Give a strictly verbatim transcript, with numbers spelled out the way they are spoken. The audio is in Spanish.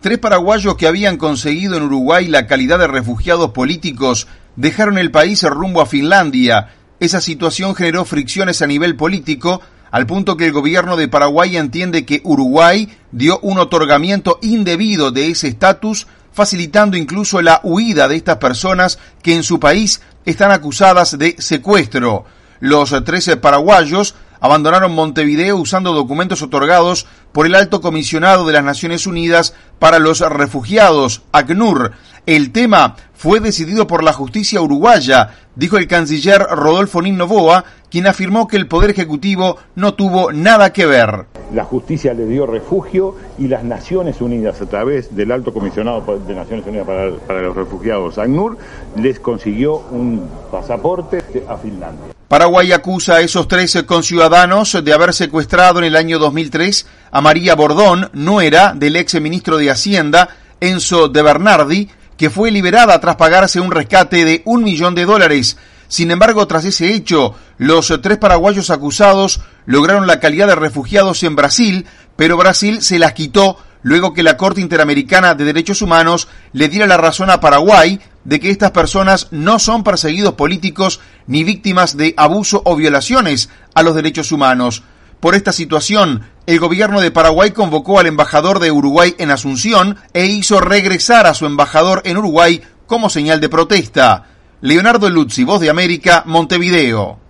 Tres paraguayos que habían conseguido en Uruguay la calidad de refugiados políticos dejaron el país rumbo a Finlandia. Esa situación generó fricciones a nivel político, al punto que el gobierno de Paraguay entiende que Uruguay dio un otorgamiento indebido de ese estatus, facilitando incluso la huida de estas personas que en su país están acusadas de secuestro. Los trece paraguayos abandonaron Montevideo usando documentos otorgados por el Alto Comisionado de las Naciones Unidas para los Refugiados, ACNUR. El tema fue decidido por la justicia uruguaya, dijo el canciller Rodolfo Nin Noboa, quien afirmó que el Poder Ejecutivo no tuvo nada que ver. La justicia le dio refugio y las Naciones Unidas, a través del Alto Comisionado de Naciones Unidas para, para los Refugiados, ACNUR, les consiguió un pasaporte a Finlandia. Paraguay acusa a esos tres conciudadanos de haber secuestrado en el año dos mil tres a María Bordón, nuera del ex ministro de Hacienda, Enzo de Bernardi, que fue liberada tras pagarse un rescate de un millón de dólares. Sin embargo, tras ese hecho, los tres paraguayos acusados lograron la calidad de refugiados en Brasil, pero Brasil se las quitó luego que la Corte Interamericana de Derechos Humanos le diera la razón a Paraguay de que estas personas no son perseguidos políticos ni víctimas de abuso o violaciones a los derechos humanos. Por esta situación, el gobierno de Paraguay convocó al embajador de Uruguay en Asunción e hizo regresar a su embajador en Uruguay como señal de protesta. Leonardo Luzzi, Voz de América, Montevideo.